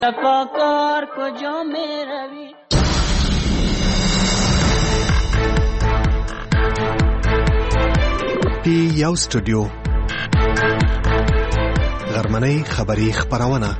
تفکر کجا می روی پی یو سټوډیو غرمنۍ خبری خبرونه.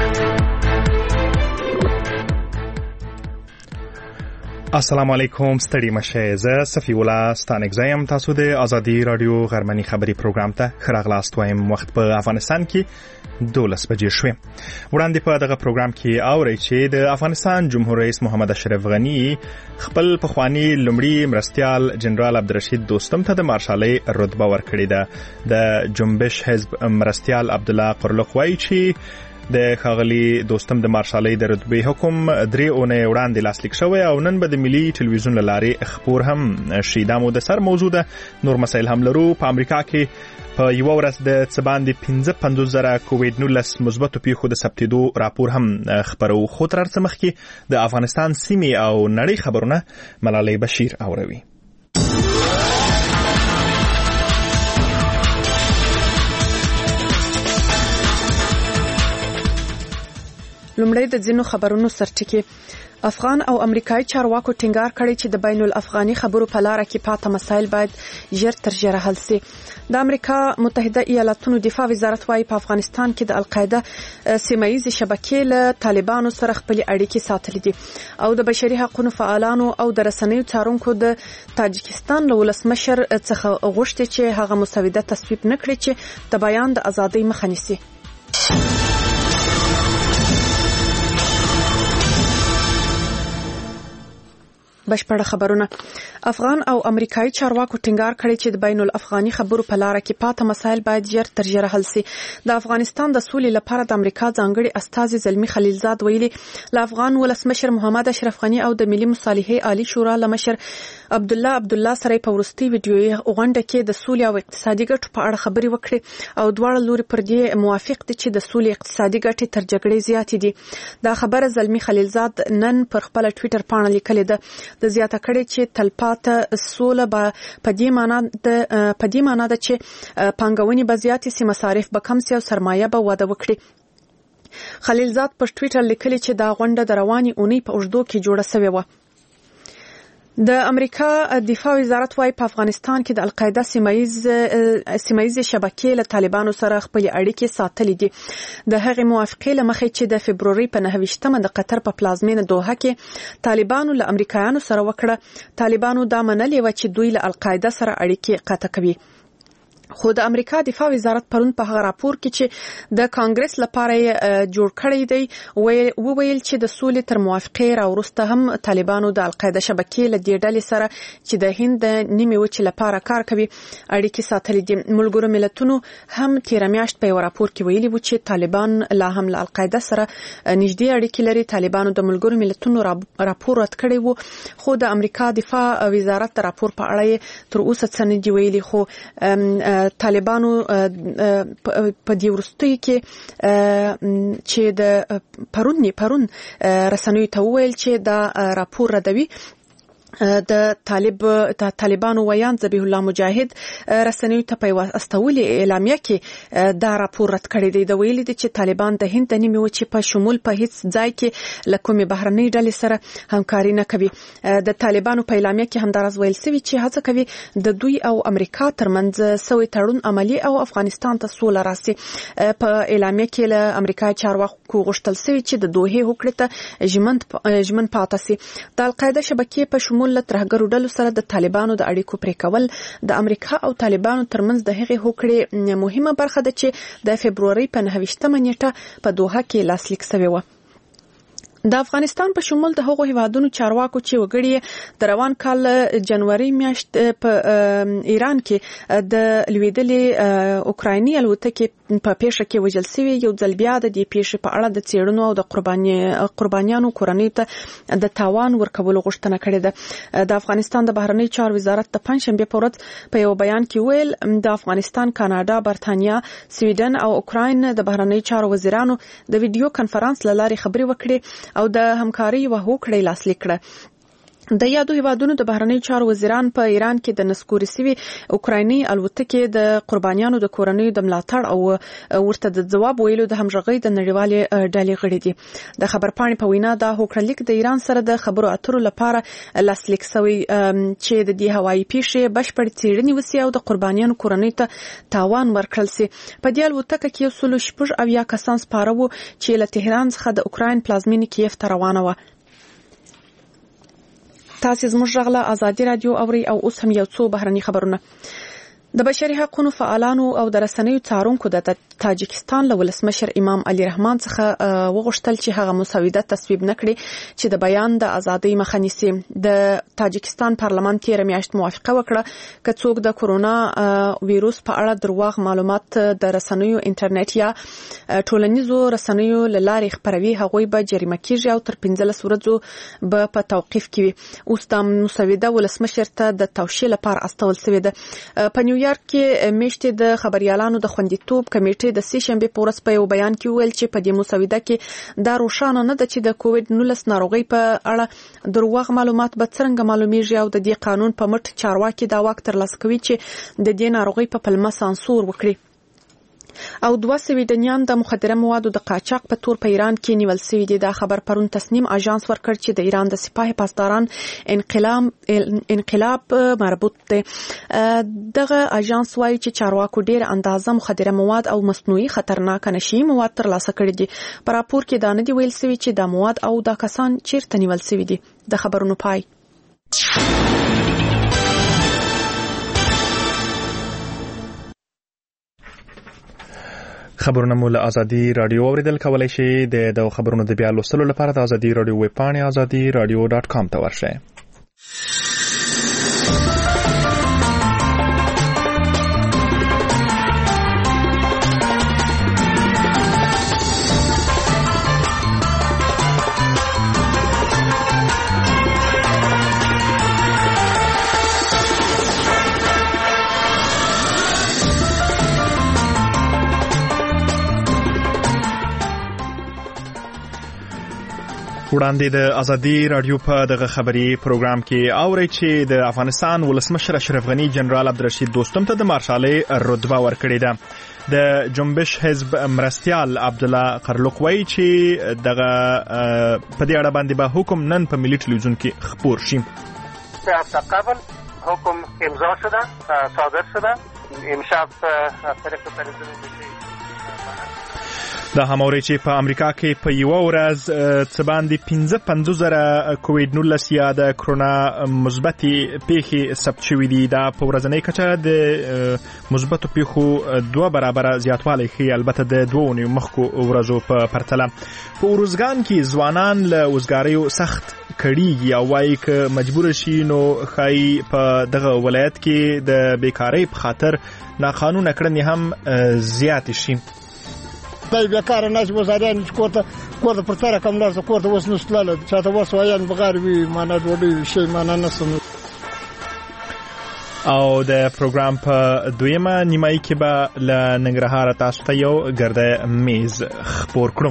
السلام علیکم، ستړي مشه. زه صفی الله ستانک زایم. تاسو د ازادي رادیو غرمنۍ خبری پروګرام ته ښه راغلاست وایم. وخت په افغانستان کې 12 بجې شوې. وړاندې په دغه پروګرام کې اورئ چې د افغانستان جمهور رئیس محمد اشرف غنی خپل پخوانی لومړي مرستیال جنرال عبدالرشید دوستم ته د مارشالۍ رتبه ورکړې ده. د جنبش حزب مرستیال عبدالله قرلق وایي چې د ښاغلي دوستم د مارشالۍ د رتبې حکم 3 اونۍ وړاندې لاسلیک شوی او نن به د ملي ټلویزیون له لارې خپور هم شي. دا مو د سر موضوع ده. نور مسایل هم لرو. په امریکا کې په یو ورځ د څه باندې 55,000 کووید-19 مثبتو پیښو د ثبتېدو راپور هم خپرو. خو تر هر څه مخکې د افغانستان سیمې او نړۍ خبرونه ملالۍ بشیر اوروي. لومړی د ځینو خبرونو سرټکی. افغان او امریکایي چارواکو ټینګار کړی چې د بین الافغاني خبرو په لار کې پاته مسایل باید ژر تر ژره حل شي. د امریکا متحده ایالاتونو دفاع وزارت وايي په افغانستان کې د القاعده سیمایي شبکې له طالبانو سره خپل اړیکې ساتلې دي او د بشري حقوقو فعالانو او د رسنیو څارونکو د تاجکستان له ولسمشر څخه غوښتي چې هغه مسوده تصویب نکړي چې د بیان د ازادۍ مخه نیسي. بشپړه خبرونه. افغان او امریکایي چارواکو ټینګار کړی چې د بین الافغاني خبرو په لار کې پاته مسایل باید ژر تر ژره حل شي. د افغانستان د سولې لپاره د امریکا ځانګړي استازي زلمی خلیلزاد ویلي له افغان ولسمشر محمد اشرف غنی او د ملي مصالحې عالی شورا لمشر عبدالله سره په ورستي ویډیويي غونډه کې د سولې او اقتصادي ګټو په اړه خبرې وکړې او دواړه لوري پر دې موافق دي چې د سولې اقتصادي ګټې تر جګړې زیاتې دي. دا خبره زلمی خلیلزاد نن پر خپل ټوئیټر پاڼه لیکلې ده. د زیاته کړي چې تلپاته سوله په دې معنی ده چې پانګونې به زیاتې سي، مصارف به کم سي او سرمایه به وده وکړي. خلیلزاد پر ټوئیټر لیکلي چې دا غونډه د رواني اونۍ په اوږدو کې جوړه شوې و. د امریکا دفاع وزارت وايي په افغانستان کې د القاعده سیمایي شبکې له طالبانو سره خپل اړیکې ساتلې دي. د هغې موافقې له مخې چې د فبروري په 29مه د قطر په پلازمینه دوحه کې طالبانو له امریکایانو سره وکړه. طالبانو دا منلې و چې دوی له القاعده سره اړیکې قطع کوي. خو د امریکا دفاع وزارت پرون په هغه راپور کې چې د کانګرس لپاره جوړ کړی دی وویل چې د سولې تر موافقې راوروسته هم طالبانو د القاعده شبکې له دې ډلې سره چې د هند د نیمې وچې لپاره کار کوي اړیکې ساتلې دي. ملګرو ملتونو هم تیر میاشت په یو راپور کې ویلي و چې طالبان لا هم له القاعده سره نږدې اړیکې لري. طالبانو د ملګرو ملتونو راپور رد کړی و خو د امریکا دفاع وزارت د راپور په اړه تر اوسه څه نه دی ویلي. خو طالبانو په دې وروستیو کې چې د پرون رسنیو ته وویل چې دا راپور ردوي. د طالبانو ویان ذبیح الله مجاهد رسنیو ته په استولي اعلامیه کې دا راپور رد کړی دی. د ویلي دي چې طالبان د هند د نیمې وچې په شمول په هیڅ ځای کې له کومې بهرنۍ ډلې سره همکاري نه کوي. د طالبانو په اعلامیه کې همدارس ویل شوی چې هڅه کوي د دوی او امریکا ترمنځ سوی تړون عملی او افغانستان ته سوله راسي. په اعلامیه کې له امریکا چارواکو غوښتل شوی چې د دوحې هوکړې ته ژمن پاتې شي. د القاعده شبکې په شمول له ترهګرو ډلو سره د طالبانو د اړیکو پرې کول د امریکا او طالبانو ترمنځ د هغې هوکړې مهمه برخه ده چې د فبروري په 29مه نیټه په دوحه کې لاسلیک شوې و. د افغانستان په شمول د هغو هیوادونو چارواکو چې وګړي د روان کال جنوري میاشت په ایران کې د لویدلې اوکرایني الوتکې په پیښه کې وژل شوي یو ځل بیا د دې پیښې په اړه د څېړنو او د قربانیانو کورنۍ ته د تاوان ورکولو غوښتنه کړې ده. د افغانستان د بهرنی چارو وزارت د پنځشنبه په ورځ په یو بیان کې ویل د افغانستان، کاناډا، برتانیا، سویډن او اوکراین د بهرنی چارو وزیرانو د ویډیو کانفرنس له لارې خبرې وکړې او د همکاري و هوکړې لاسلیک کړه. د یادو هیوادونو د بهرنیو چارو وزیران په ایران کې د نسکوري سوي اوکرایني الوتکې د قربانیانو د کورنیو د ملاتړ او ورته د جواب ویلو د همغږۍ د نړیوالې ډلې غړي دي. د خبرپاڼې په وینا دا هوکړلیک د ایران سره د خبرو اترو لپاره لاسلیک شوی چې د دې هوایي پیښې بشپړ څېړنې وسی او د قربانیانو کورنیو ته تاوان ورکړل سي. په دې الوتکه کې 106 کسان سپاره وو چې له تهران څخه د اوکراین پلازمینې کیف ته روانه وه. تاسو زموږ غږ له ازادي رادیو اوري او اوس هم یو څو بهرني خبرونه. د بشري حقوقو فعالانو او د رسنیو څارونکو د تاجکستان له ولسمشر امام علي رحمان څخه وغوښتل چې هغه مسودة تصویب نکړي چې د بیان د ازادۍ مخه نیسي. د تاجکستان پارلمان تیر میاشت موافقه وکړه چې څوک د کورونا وایروس په اړه دروغ معلومات د رسنیو انټرنیټ یا ټولنیزو رسنیو لارې خپروي هغوی به جریمه کیږي او تر 15 ورځې به په توقيف کې وي. اوس د مسودة ولسمشر ته د توشیح لپاره استول شوې ده. په نیویارک کې میشتې د خبريالانو د خوندیتوب کمیټې د سې شنبه په ورځ په یو بیان کې ویل چې په دې مسودة کې دا روښانه نه ده چې د کووډ-19 ناروغي په اړه دروغ معلومات به څنګه معلومیږي او د دې قانون په مټ چارواکي دا واک ترلاسه کوي چې د دې ناروغي په پلمه سانسور وکړي. او 2 سویډنیان د مخدره موادو د قاچاق په تور په ایران کې نیول شوي دي. دا خبر پرون تسنیم اژانس ورکړ چې د ایران د سپاه پاسداران انقلاب مربوط دي. دغه اژانس وایي چې چارواکو ډیر اندازه مخدره مواد او مصنوعي خطرناک نشي مواد ترلاسه کړي دي. په راپور کې دا نه دی ویل شوی چې دا مواد او دا کسان چیرته نیول شوي دي. د خبرونو پای. خبرونه مو له ازادي رادیو اوریدل کولای شي. د خبرونو د بیا لوستلو لپاره د ازادي رادیو ویب پاڼه azadiradio.com ته ورشئ. وړاندې د ازادي رادیو په دغه خبري پروګرام کې اوري چې د افغانستان ولسمشر اشرف غنی جنرال عبدالرشید دوستم ته د مارشالۍ رتبه ورکړې ده. د جنبش حزب مرستیال عبدالله قرلوق وایي چې دغه په دې اړه باندې به حکم نن په ملي ټلویزیون کې خپور شي. قبل حکم امضا شده صادر شده امشب طریق تلویزیون دا هموري چې په امریکا کې په یو ورځ څه باندې 55,000 کووډ-19 یا د کرونا مثبتي پیښې ثبت شوې دي. دا په ورځنۍ کچه د مثبتو پیښو 2 برابر زیاتوالی ښیي، البته د 2 مخکو ورځو په پرتله. په اروزګان کې ځوانان له وزګاریو سخت کړيږي او وايي چې مجبور شي نو خای په دغه ولایت کې د بیکاری په خاطر ناقانونه کړنې هم زیات شي. دای بیکار ناس وزاران کوته پر تر کوم لار کوته وس نسلاله چاته وس وایان بغیر وی معنا ډوډۍ شي معنا نسم. او د پروګرام په دویمه نیمایي کې به له ننګرهار تاسو ته یو ګرده میز خبر کړم.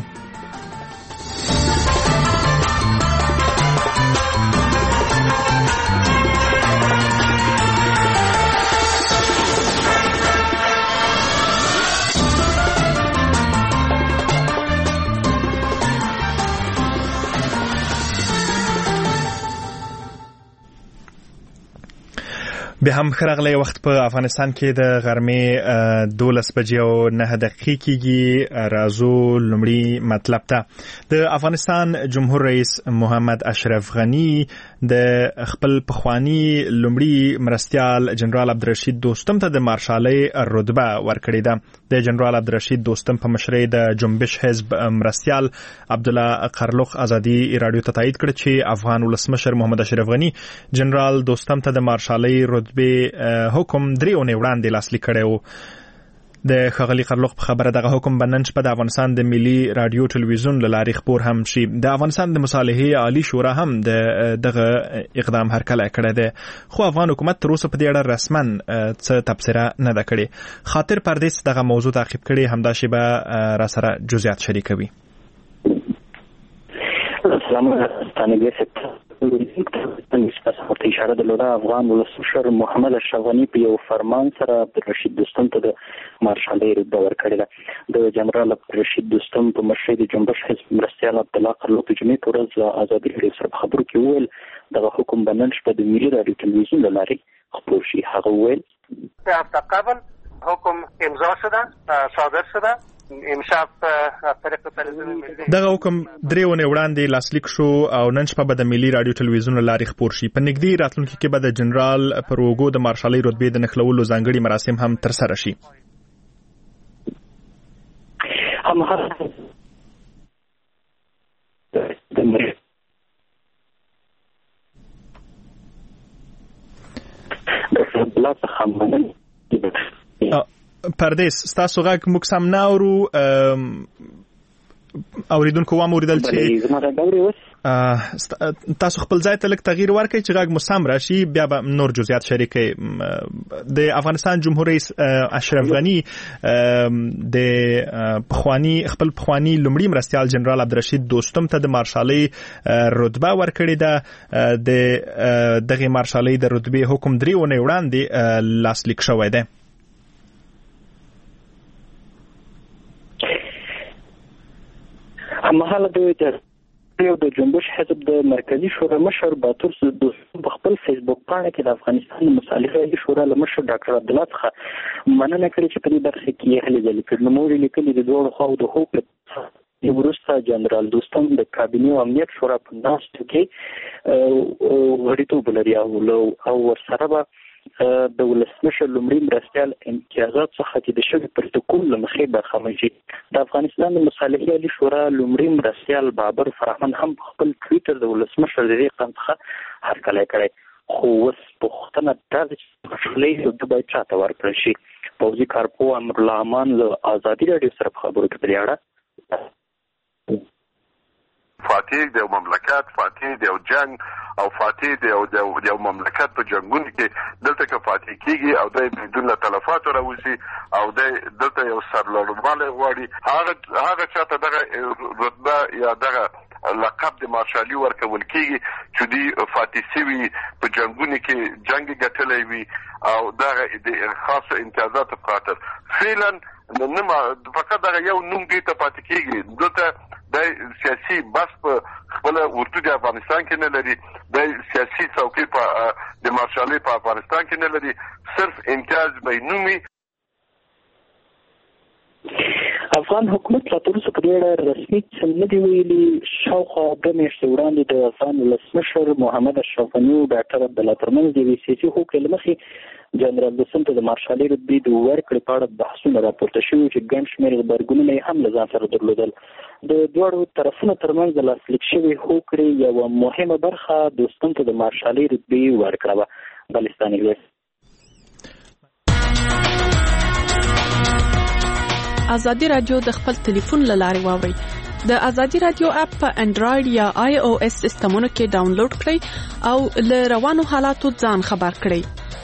به هم خرغلی وخت په افغانستان کې د غرمې 12 بجې او 9 دقیقې کېږي. راځو لومړی مطلب ته. د افغانستان جمهور رئیس محمد اشرف غنی د خپل پخوانی لومړی مرستیال جنرال عبدالرشید دوستم ته د مارشالۍ رتبه ورکړې ده. د جنرال عبدالرشید دوستم په مشرۍ د جنبش حزب مرستیال عبدالله قرلوق ازادي رادیو ته تایید کړ چې افغان ولسمشر محمد اشرف غنی جنرال دوستم ته د مارشالۍ رتبه حکم 3 اونۍ وړاندې لاسلیک کړی و. د ښاغلي قرلوق په خبره دغه حکم به نن شپه د افغانستان د ملي رادیو ټلویزیون له لارې خپور هم شي. د افغانستان د مصالحې عالی شورا هم دغه اقدام هرکلی کړی دی، خو افغان حکومت تر اوسه په دې اړه رسما څه تبصره نه ده کړې. خاطر پردیس دغه موضوع تعقیب کړي، همدا شیبه را سره جزئیات شریکوي. سلام ورته اشاره درلوده. افغان ولسمشر محمد اشرف غني په یو فرمان سره عبدالرشید دوستم ته د مارشالۍ رتبه ورکړې ده. د جنرال عبدالرشید دوستم په مشرۍ د جنبش حزب مرستیال عبدالله قرلو په جمعې په ورځ له ازادي راډیو سره په خبرو کې وویل دغه حکم به نن شپه د ملي راډیو تلویزیون له لارې خپور شي. هغه وویل هفته قبل حکم امضا شده، صادر شده. امشب طریق تلویزیون ملی دغه حکم 3 ونې وړاندې لاسلیک شو او نن شپه به د ملي راډیو تلویزیون له لارې خپور شي. په نږدې راتلونکي کې به د جنرال پر اوږو د مارشالۍ رتبې د نښلولو ځانګړي مراسم هم ترسره شي. پردیس ستاسو غږ موږ سم نه اورو. اوریدونکو وام اوریدل چې تاسو خپل ځای ته لږ تغییر ورکړئ چې غږ مو سم راشي، بیا به نور جزئیات شریکوي. د افغانستان جمهور رئیس اشرف غني د خپل پخوانی لومړي مرستیال جنرال عبدالرشید دوستم ته د مارشالۍ رتبه ورکړې ده. د دغه مارشالۍ د رتبې حکم 3 ونې وړاندې لاسلیک شوی دی. هماهله د جنبش حزب د مرکزی شورا مشر باتور دوستم په خپل فیسبوک پاڼه کې د افغانستان د مصالحې شورا له مشر ډاکټر عبدالله څخه مننه کړې چې په دې برخه کې یې هلې ځلې کړې. نوموړي لیکلي د دواړو خواو د حکومت وروسته جنرال دوستم د کابینې او امنیت شورا په ناستو کې غړیتوب لري او ورسره به د ولسمشر لومړي مرستیال امتیازات څخه چې د شوي پروتوکول له مخې برخمن شي. د افغانستان د مصالحې عالي شورا لومړي مرستیال بابر فرهمن هم په خپل ټویټر د ولسمشر د دې قدم څخه هرکلی کړی. خو اوس پوښتنه دا ده چې مارشالۍ رتبه باید چا ته ورکړل شي. پوځي کارپوه امرالله امان له ازادي راډیو سره په خبرو کې په دې اړه فاتح د یو مملکت، فاتح د یو جنگ او فاتح د یو مملکت په جنگونو کې دلته که فاتح کیږي او د بدون تلفات راوځي او د دلته یو سرلوړوالی غواړي، هغه چاته دغه رتبه یا دغه لقب د مارشالي ورکول کیږي چې دی فاتح سوي په جنگونو کې جنگ ګټلی وي او دغه د خاصه امتیازاتو په خاطر فعلا نه فقط دغه یو نوم دی ته پاتې کیږي. دلته د سیاسي بس په خپل ورته د افغانستان کې نه لري، د سیاسي څوکۍ په د مارشالۍ په افغانستان کې نه لري، صرف امتیاز به نومي. افغان حکومت لا تر اوسه په دې اړه رسمي څه نه دی ویلي. شاوخوا 2 میاشتې وړاندې د افغان ولسمشر محمد اشرف غني او ډاکټر عبدالله ترمنځ د یوې سیاسي هوکړې له مخې جنرال دوستم ته د مارشالۍ رتبې د ورکړې په اړه بحثونه راپورته شوي چې ګڼ شمېر غبرګونونه یې هم له ځان سره درلودل. د دواړو طرفونو ترمنځ د لاسلیک شوې هوکړې یوه مهمه برخه دوستم ته د مارشالۍ رتبې ورکړه وه. بلستان انګلیس ازادي راډیو د خپل ټلیفون له لارې واورئ. د ازادي راډیو اپ په انډراید یا آی او اس سیسټمونو کې ډاونلوډ کړئ او له روانو حالاتو ځان خبر کړئ.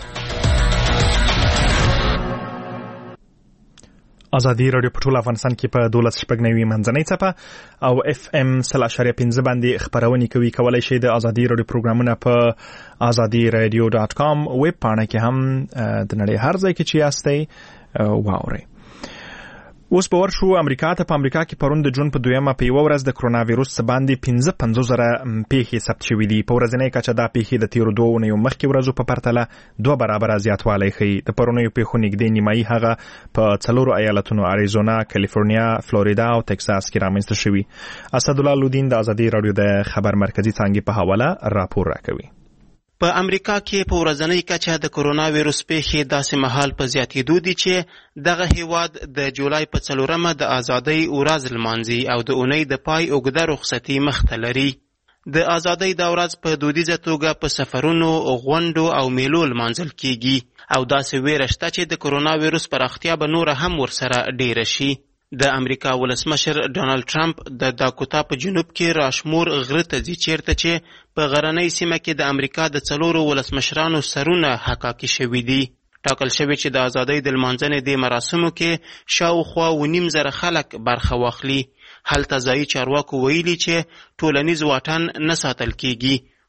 ازادي راډیو په ټول افغانستان کې په 12.9 منځنۍ څپه او اف ام 0.5 باندې خبرونه کوي. کولای شئ د ازادي راډیو پروګرامونه په azadiradio.com ویب پاڼه کې هم د نړۍ هر ځای کې چې یاستئ واورئ. اوس به ورشو امریکا ته. په امریکا کې پرون د جون په 2مه په یو ورځ د کرونا وایروس باندې 55,000 پیښې ثبت شوې دي. په ورځنۍ کچه دا پیښې د تیرو 2 اونیو مخکې ورځو په پرتله 2 برابر زیاتوالی ښیي. د پرونیو پیښو نږدې نیمایي هغه په 4 ایالتونو اریزونا، کالیفورنیا، فلوریدا او ټکساس کې رامنځته شوي. اسدالله لودین د ازادي راډیو د خبر مرکزی څانګې په حواله راپور راکوي. په امریکا کې په ورځنۍ کچه د کرونا وایروس پیښې داسې مهال په زیاتېدو دي چې دغه هیواد د جولای په 4مه د ازادۍ ورځ لمانځي او د اونۍ د پای اوږده رخصتي مخته لري. د ازادۍ دا ورځ په دودیزه توګه په سفرونو، غونډو او میلو لمانځل کیږي او داسې ویره شته چې د کرونا وایروس پراختیا به نور هم ورسره ډیره شي. د امریکا ولسمشر ډانلډ ټرمپ د داکوتا په جنوب کې راشمور غره ته ځي چیرته چې په غرنۍ سیمه کې د امریکا د 4 ولسمشرانو سرونه حقاقي شوي دي. ټاکل شوی چې د ازادۍ د لمانځنې د مراسمو کې شاوخوا 9,000 خلک برخه واخلي. هلته ځایي چارواکو ویلي چې ټولنیز واټن نه ساتل کیږي،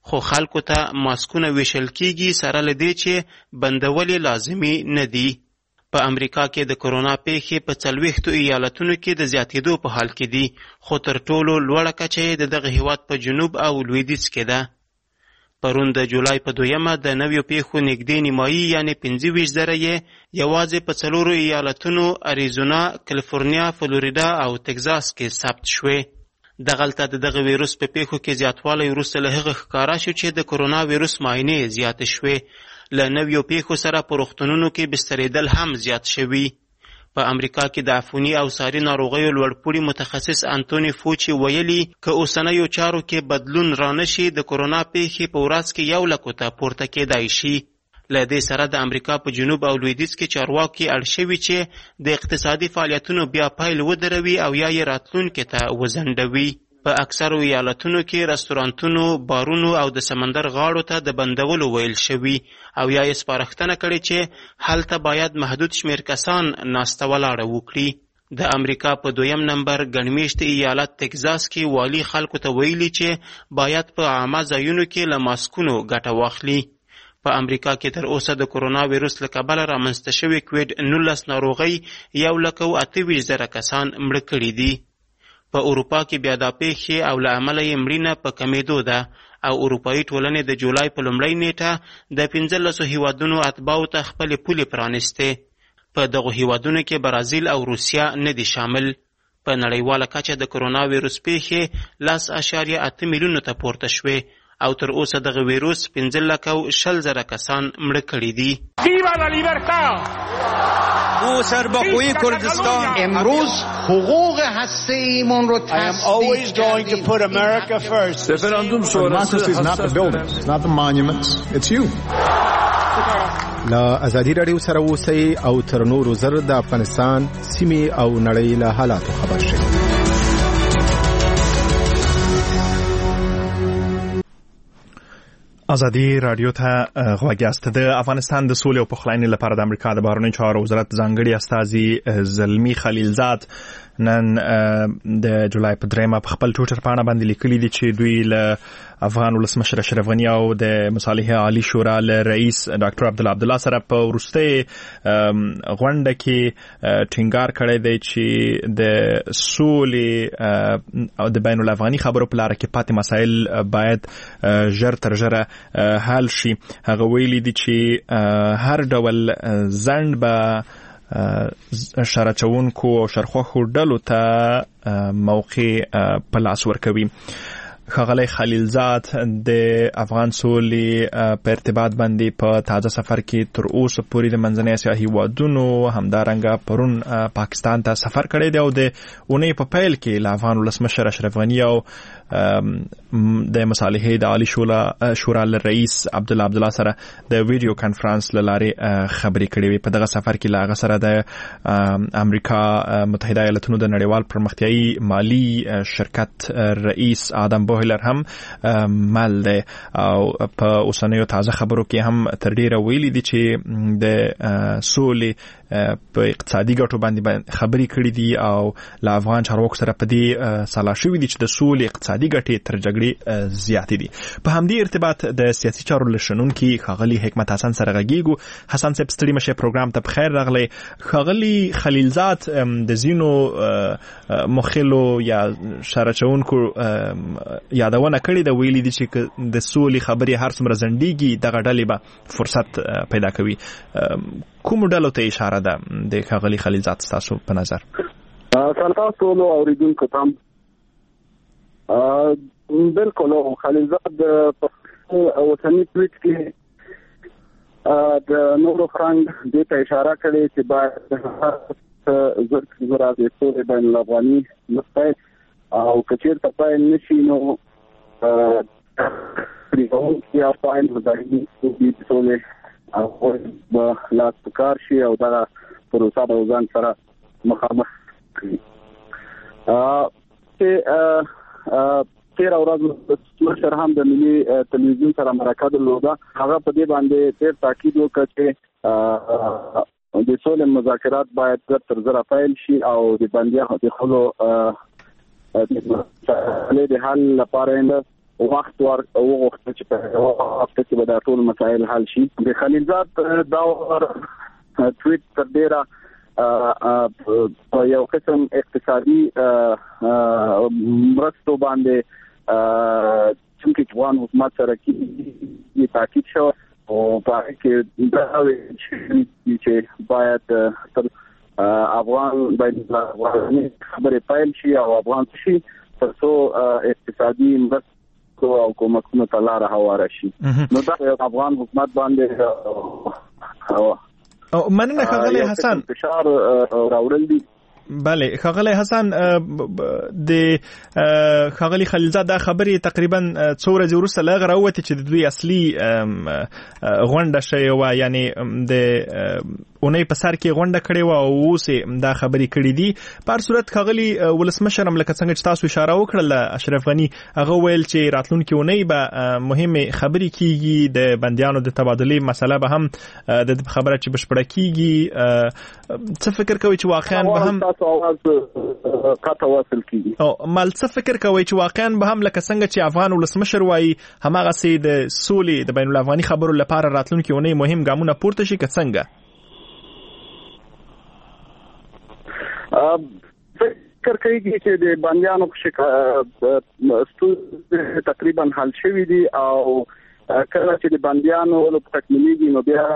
خو خلکو ته ماسکونه ویشل کیږي سره له دې چې بندول لازمي نه دي. په امریکا کې د کرونا پیښې په 40 ایالتونو کې د زیاتېدو په حال کې دي، خو تر ټولو لوړه کچه د دغه هیواد په جنوب او لویدیځ کې ده. پرون د جولای په 2 د نویو پیښو نږدې نیمایي یعنې 25,000 یې یوازې په 4 ایالتونو اریزونا، کالیفورنیا، فلوریدا او تگزاس کې ثبت شوې. دغلته د دغه ویروس په پیښو کې زیاتوالی وروسته له هغه ښکاره شو چې د کرونا ویروس معاینې زیاتې شوې. له نویو پیښو سره په روغتونونو کې بسترېدل هم زیات شوي. په امریکا کې د عفوني او ساري ناروغیو لوړپوړي متخصص انتوني فوچي ویلي که اوسنیو چارو کې بدلون رانشي د کرونا پیښې په ورځ کې 100,000 ته پورته کېدای شي. له دې سره د امریکا په جنوب او لویدیځ کې چارواکي اړ شوي چې د اقتصادي فعالیتونو بیا پیل ودروي او یا یې راتلونکي ته وځنډوي. په اکثرو ایالتونو کې رستورانتونو، بارونو او د سمندر غاړو ته د بندولو ویل شوي او یا یې سپارښتنه کړې چې هلته باید محدود شمیر کسان ناسته ولاړه وکړي. د امریکا په 2 نمبر ګڼمېشته ایالت تگزاس کې والي خلکو ته ویلي چې باید په عامه ځایونو کې له ماسکونو ګټه واخلي. په امریکا کې تر اوسه د کرونا ویروس له کبله رامنځته شوې کوویډ-19 ناروغۍ 128,000 کسان مړه کړي دي. په اروپا کې بیا دا پیښې او له امله یې مړینه په کمېدو ده او اروپایي ټولنې د جولای په لومړۍ نیټه د 15 هیوادونو اتباعو ته خپلې پولې پرانیستې. په دغو هیوادونو کې برازیل او روسیه نه دي شامل. په نړیواله کچه د کرونا ویروس پیښې 10.8 میلیونو ته پورته شوې او تر اوسه دغه ویروس 15,000 کسان مړه کړي دي. سرباخوی کردستان امروز حقوق هسته‌ایمون رو تصدیق کردیم. رفراندوم لا ازادي رادیو سره اوسئ او تر نورو زر د افغانستان سیمې او نړۍ له حالاتو خبر شئ. ازادي رادیو ته غوږ یاست. د افغانستان د سولې او پخلاینې لپاره د امریکا د بهرنیو چارو وزارت ځانګړي استازي زلمی خلیلزاد نن د جولای په 3 په خپل ټویټر باندې باندې لیکلي دي چې دوی له افغان ولسمشر اشرف غنی او د مصالحه عالی شورا له رئیس ډاکټر عبدالله سره په وروستي غونډه کې ټینګار کړی دی چې د سولې او د بین الافغاني خبرو په لار کې پاتې مسایل باید ژر تر ژره حل شي. هغه ویلي دي چې هر ډول ځنډ به شرچونکو او شرخوخو ډلو ته موقع په لاس ورکوي. ښاغلی خلیلزاد د افغان سولې په ارتباط باندې په تازه سفر کې تر اوسه پورې د منځنۍ اسیا هیوادونو همدارنګه پرون پاکستان ته سفر کړی دی او د اونۍ په پیل کې له افغان ولسمشر اشرف غنی او د مصالحه د عالی شورا رئیس عبدالله سره د ویډیو کانفرنس له لارې خبرې کړې وې. په دغه سفر کې له هغه سره د امریکا متحده ایالتونو د نړیوال پرمختیایي مالی شرکت رئیس آدم بوهلر هم مل دی او په اوسنیو تازه خبرو کې هم تر ډیره ویلي دي چې د سولې په اقتصادي ګټو باندې خبرې کړې دي او له افغان چارواکو سره په دې سلا شوي دي چې د سولې اقتصادي ګټې تر جګړې زیاتې دي. په همدې ارتباط د سیاسي چارو له شنونکي ښاغلي حکمت حسن سره غږیږو. حسن صاحب ستړي مشه پروګرام ته بخیر راغلی. ښاغلي خلیلزاد د ځینو مخلو یا شرچونکو یادونه کړې ده، ویلي دي چې د سولې خبرې هر څومره ځنډېږي دغه ډلې به فرصت پیدا کوي. کومو ډلو ته اشاره ده د ښاغلي خلیلزاد ستاسو په نظر؟ سلام ټولو اوریدونکو ته. بالکل خلیلزاد په اوسني ټویټ کې د نورو فرهنګ دې ته اشاره کړې چې باید زر د سولې بین الافغاني مستعد او کچیر ته پای نشي نو پریږدو چې افغان مداهمین د سولې او به لاس کار شي او دا پروسه به ځان سره مخامخ کړي. تیر ورځ مشر هم د ملي تلویزیون سره مرکه درلوده. هغه په دې باندې ډېر تاکید وکړ چې د سولې مذاکرات باید تر زره پیل شي او د بندیانو د خلو د حل لپاره وخت وغوښتل چې په هفته کې به دا ټول مسایل حل شي. د خلیلزاد دا ټویټ تر ډیره یو قسم اقتصادي مرستو باندې چې افغان حکومت سره کې تاکید شو او په کې دا چې باید تر افغان باید خبرې پیل شي او افغان شي ترڅو اقتصادي مرستو او کومکونو ته لاره هواره شي. نو دا افغان حکومت باندې مننه ښاغلی حسن. فشار راوړل دي. بله ښاغلی حسن، د ښاغلی خلیلزاد دا خبرې تقریبا څو ورځې وروسته له هغه راووتې چې د دوی اصلي غونډه شوې وه، یعنې د اونۍ په سر کې غونډه کړې وه او اوس دا خبرې کړې دي. په هر صورت ښاغلي ولسمشر هم لکه څنګه چې تاسو اشاره وکړل اشرف غني، هغه ویل چې راتلونکې اونۍ به مهمې خبرې کیږي، د بندیانو د تبادلې مسله به هم د خبره چې بشپړه کیږي. څه فکر کوئ چې واقعا به هم قطع واصل کیږي؟ او مال څه فکر کوئ چې واقعا به هم لکه څنګه چې افغان ولسمشر وایي هماغسې د سولې د بین الافغاني خبرو لپاره راتلونکې اونۍ مهم ګامونه پورته شي که څنګه؟ فکر کوي چې د بندیانو ستونزې تقریبا حل شوې دي او کله چې د بندیانو تکمیلېږي نو بیا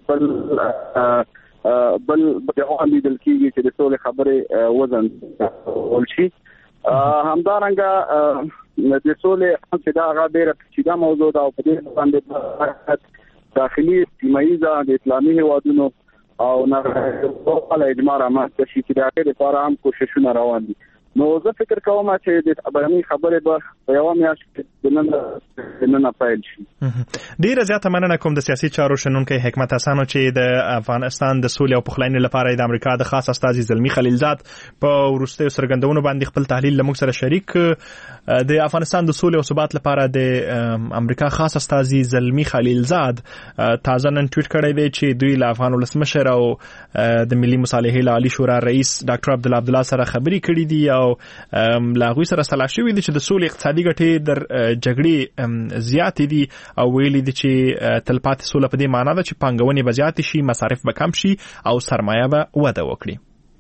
بل هم لیدل کېږي چې د سولې خبرې وزن ولشي. همدارنګه د سولې چې دا هغه ډېره پیچیده موضوع ده او په دې باندې داخلي سیمه‌ییزه د اسلامي هېوادونو او نړیواله اجماع رامنځته شي چې د هغې لپاره هم کوششونه روان دي. نو زه فکر کوم چې د بهرنۍ خبرې به په یوه میاشت کې دننه پیل شي. ډیره زیاته مننه کوم د سیاسي چارو شنونکی حکمت حسن چې د افغانستان د سولې او پخلاینې لپاره د امریکا د خاص استازي زلمی خلیلزاد په وروستیو څرګندونو باندې خپل تحلیل لموږ سره شریک. د افغانستان د سولې او ثبات لپاره د امریکا خاص استازي زلمی خلیلزاد تازه نن ټویټ کړی دی چې دوی له افغان ولسمشر او د ملي مصالحې له عالی شورا رئیس ډاکټر عبدالله سره خبرې کړې دي او له هغوی سره سلا شوي دي چې د سولې اقتصادي ګټې در جګړې زیاتې دي او ویلي دي چې تلپاتې سوله په دې معنا ده چې پانګونې به زیاتې شي، مصارف به کم شي او سرمایه به وده وکړي.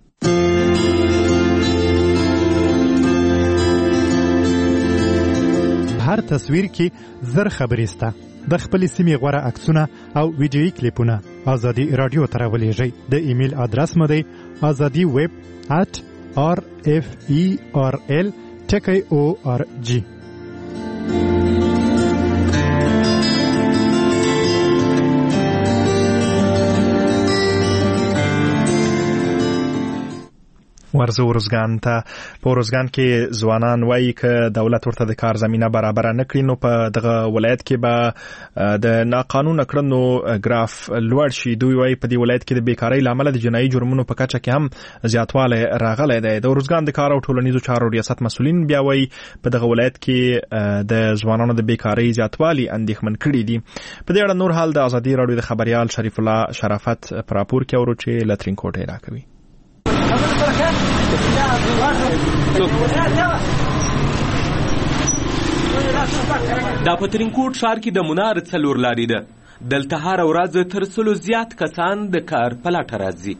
هر تصویر کې زر خبرې سته. د خپل سیمې غوره عکسونه او ویډیویي کلیپونه ازادي رادیو ته راولېږئ. د ایمیل ادرس مو دی azadi@referl.org. ورزو روزګان ته په روزګان کې ځوانان وایي که دولت ورته د کار زمينه برابر نه کړي نو په دغه ولایت کې به د ناقانونه کړنو ګراف لوړ شي. دوی وایي په دې ولایت کې د بیکاری لامل د جنایي جرمونو په کچه کې هم زیاتوالی راغلی دی. د روزګان د کار او ټولنیزو چارو ریاست مسؤلین بیا وایي په دغه ولایت کې د ځوانانو د بیکاری زیاتوالی اندېښمن کړي دي. په دې اړه نور حال د ازادي راډیو د خبريال شریف الله شرافت پر راپور کې اورو چې لترین کوټه راکوي. دا په ترینکوټ ښار کې د منار څلور لارې ده. دلته هر ورځ تر سلو زیات کسان د کار په لټه راځي.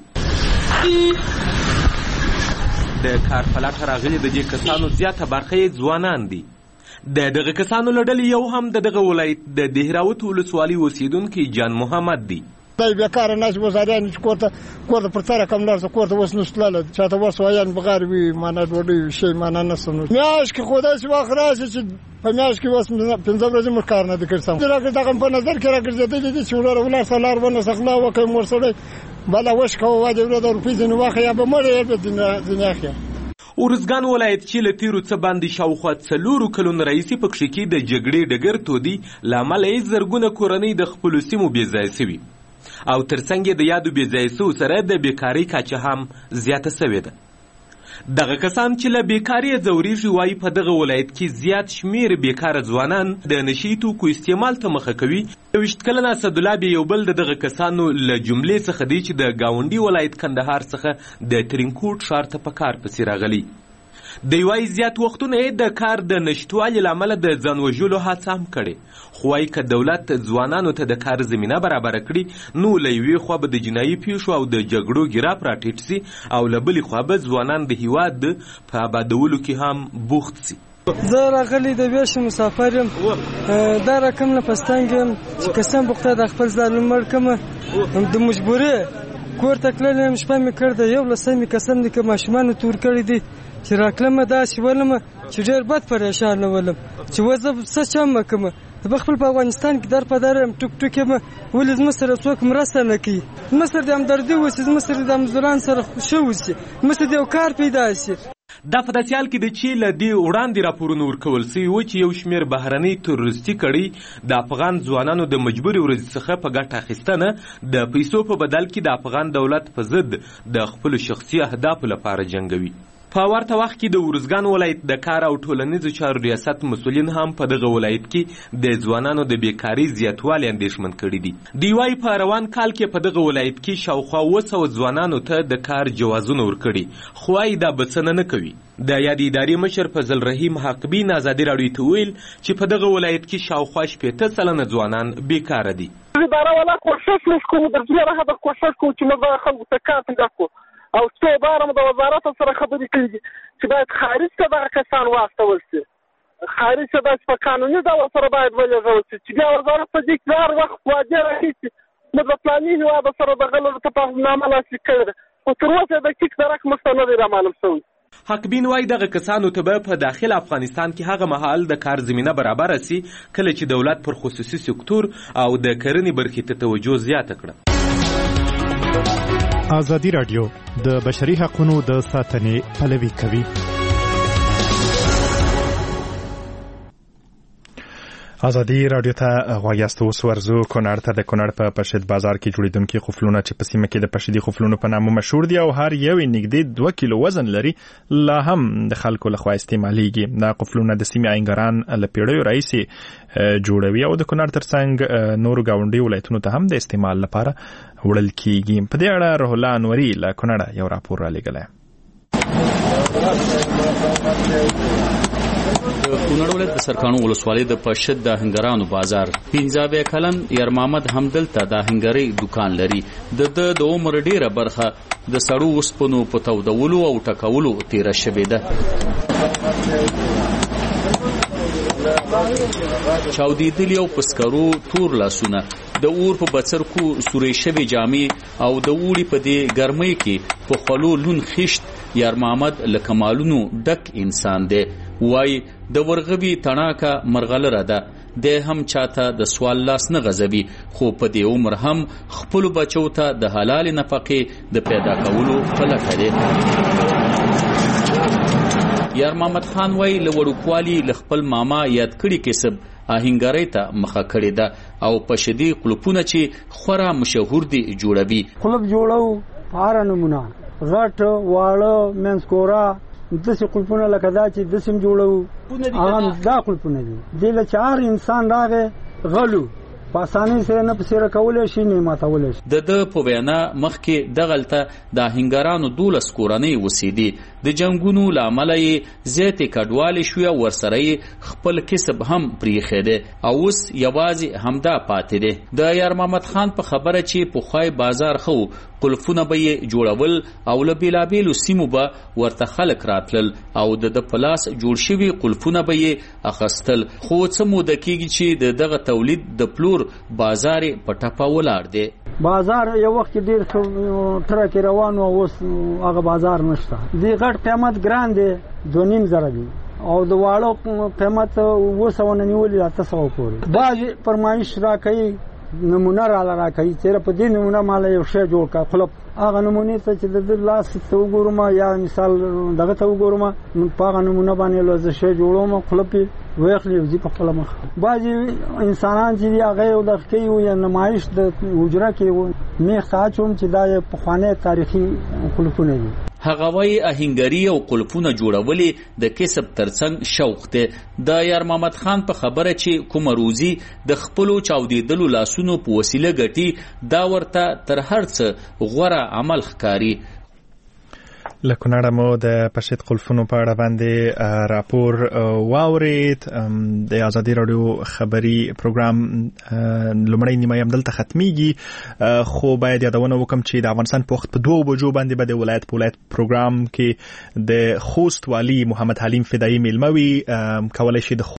د کار په لټه راغلي د دې کسانو زیاته برخه یې ځوانان دي. د دغه کسانو له ډلې یو هم د دغه ولایت د دهراوت ولسوالۍ اوسیدونکی جان محمد دی. دای بیکاره ناش وزاران چې کور د پرتره کم لار کور ته وس نشتله چاته وس وایان بغیر وی معنا ډوډۍ شي معنا نسم میاش کې خدای چې واخ راشي چې په میاش کې وس 15 ورځې مر کار نه وکړم. دا کوم په نظر کې راګرځېدل دي چې ولر سالار ونه سخلا وکړ مور سره بلا وش کوه واجب ورته روپیه نه واخه یا به مړ یې په دنیا ورزګان ولایت چې له تیرو څه باندې شاوخوا 4 کلونو راهیسې په کښې کې د جګړې ډګر تودي له امله یې زرګونه کورنۍ د خپلو سیمو بېځایه سوي او ترڅنګ د یادو بېځایه سوو سره د بیکارۍ کچه هم زیاته سوې ده. دغه کسان چې له بیکارۍ ځورېږي وایي په دغه ولایت کې زیات شمېر بیکاره ځوانان د نشي توکو استعمال ته مخه کوي. 20 کلن اسدالله بیا یو بل د دغه کسانو له جملې څخه دی چې د ګاونډي ولایت کندهار څخه د ترینکوټ ښار ته په کار پسې راغلی. د یوای زیات وختونه د کار د نشټوالي لامل د ځان وژلو هڅه هم کړي، خو وايي که دولت ځوانانو ته د کار زمینه برابر کړي نو له یوې خوا به د جنایي پیښو او د جګړو ګراف راټیټ سي او له بلې خوا به ځوانان د هیواد په آبادولو کې هم بوخت سي. زه راغلی د ویش مسافر یم، دا رقم نه پستنګ یم چې قسم بخته د خپل ځان مړ کم د مجبوري کور ته تللی شپه مې کړده، 11 قسم دی که ماشومانو تور کړی دي چې راکلمه داسې ولم چې ډېر بد پریشانه ولم چې وزه څه چم وکړم. زه خپل په افغانستان کې در په در یم، ټوک ټوک یم، ولې زموږ سره څوک مرسته نه کوي؟ زموږ سره د همدردي وسي، زموږ سره د مزدوران سره ښه وسي، زموږ سره د یو کار پیدا سي. دا په داسې حال کې ده چې له دې وړاندې راپورونه ورکول سوي وو چې یو شمېر بهرنۍ تروریستي کړۍ د افغان ځوانانو د مجبورې ورځې څخه په ګټه اخیستنه د پیسو په بدل کې د افغان دولت په ضد د خپلو شخصي اهدافو لپاره جنګوي. په ورته وخت کې د ارزګان ولایت د کار او ټولنیزو چارو ریاست مسؤلین هم په دغه ولایت کې د ځوانانو د بیکاري زیاتوالی اندېښمن کړي دي. دوی وايي په روان کال کې په دغه ولایت کې شاوخوا 200 ځوانانو ته د کار جوازونه ورکړي، خو وايي دا بسنه نه کوي. د یادې ادارې مشر فضل رحیم حقبین ازادي راډیو ته ویل چې په دغه ولایت کې شاوخوا 80% ځوانان بیکاره دي. اداره ولا کوشش نشو در زیاده هدف کوشش کو چې موږ خلکو ته کار پیدا کو او څو بارم د وزارت سره خبرې کړي چې باید خارج ته دغه کسان واستول شي، خارج ته داسې په قانوني ډول سره باید ولېږل شي چې بیا وزارت په دې کې هر وخت وعده راخیستي موږ د فلاني هېواد سره د غلو تفاهمنامه لاسلیک کړې ده، خو تر اوسه د ټیک درک مخته نه دی رامعلوم شوی. حقبین وايي دغه کسانو ته به په داخل افغانستان کې هغه مهال د کار زمینه برابر سي کله چې دولت پر خصوصي سکتور او د کرنې برخې ته توجه زیاته کړه. ازادي راډیو د بشري حقوقو د ساتنې پلوي کوي. ازادي راډیو ته غواړئ اوس ورزو کونړ ته. د کونړ په پشد بازار کې جوړیدونکي خفلونه چې په سیمه کې د پشدي خفلونو په نامه مشهور دي او هر یو نږدې 2 کیلو وزن لري، لا هم د خلکو لخوا استعمالېږي. دا خفلونه د سیمې آینګران له پیړیو راهیسې جوړوي او د کونړ ترڅنګ نورو ګاونډي ولایتونو ته هم د استعمال لپاره وړل کیږي. په دې اړه روح الله انوري له کونړ یو راپور را لېږلی. کونړ ولایت د سرکانو ولسوالۍ د پشد د هنګرانو بازار 15 کلن یار محمد همدلته د هنګري دکان لري. د عمر ډیره برخه د سړو وسپنو په تودولو او ټکولو تیره شوې ده. چاودیدلی او پسکرو تور لاسونه، د اور په بڅرکو سورې شوې جامې او د اوړي په دې ګرمۍ کې په خلو لون خشت یار محمد لکمالونو ډک انسان دی. وای د ورغبي تڼاکه مرغلره ده، د هم چاته د سوال لاس نه غزبي، خو په دې عمر هم خپل بچو ته د حلال نفقې د پیدا کولو په لټه دی. یار محمد خان وای لوړکوالي لخپل ماما یاد کړي کسب آهنګرۍ ته مخه کړې ده او په شدي قلپونه چې خورا مشهور دي جوړوي. قلب جوړو پاره نمونه غټ واړه منسکورا داسې قلپونه لکه دا چې دسم جوړو هغه دا قلپونه دي. دې له چار انسان راغې غلو په اسانۍ سره نه پسې راکولی شي نه ماتولی شي. د په وینا مخکې دغلته د آهنګرانو 12 کورنۍ اوسېدې. د جنګونو له امله یې زیاتې کډوالې شوې او ورسره یې خپل کسب هم پرېښی دی او اوس یوازې همدا پاتې دی. د یار محمد خان په خبره چې پخوای بازار ښه قلفونه به یې جوړول او له بېلابېلو سیمو به ورته خلک راتلل او د پلاس جوړ شوي قلفونه به یې اخیستل. خو څه موده کېږي چې د دغه تولید د پلور بازار په ټپه ولاړ دی. بازار یو وخت ډیر ترکه روان او اوس هغه بازار نشته. دی غټ قیمت ګران دی 2.5 دی او د واړو قیمت 200 نیولې 800 پورې. باج فرمایش را کوي نمونه را کوي چې په دې نمونه مال یو شی جوړ کا خپل هغه نمونه ته چې د لاس ته وګورم یا مثال دغه ته وګورم په هغه نمونه باندې لوز شی جوړوم خپل ویخلی وزي په خپل مخ. باج انسانان چې هغه د کوي یا نمایش د وجره کې نه خاصوم چې دا په خوانه تاریخي قلفونه دي. هغه وای آهنګری او قلفونه جوړولې د کسب ترڅنګ شوق دی. د یار محمد خان په خبره چې کوم روزي د خپلو چاودیدلو لاسونو په وسیله ګټي دا ورته تر هر څه غوره عمل ښکاري. له کونړه مو د پشت قلفونو په اړه باندې راپور واورید. د ازادي رادیو خبري پروګرام لومړی نیمه هم دلته ختمیږي، خو باید یادونه وکم چې د افغانستان په وخت په 2 بجو باندې به د ولایت په ولایت پروګرام کې د خوست والی محمد حلیم فدایی میلموي کولای شي د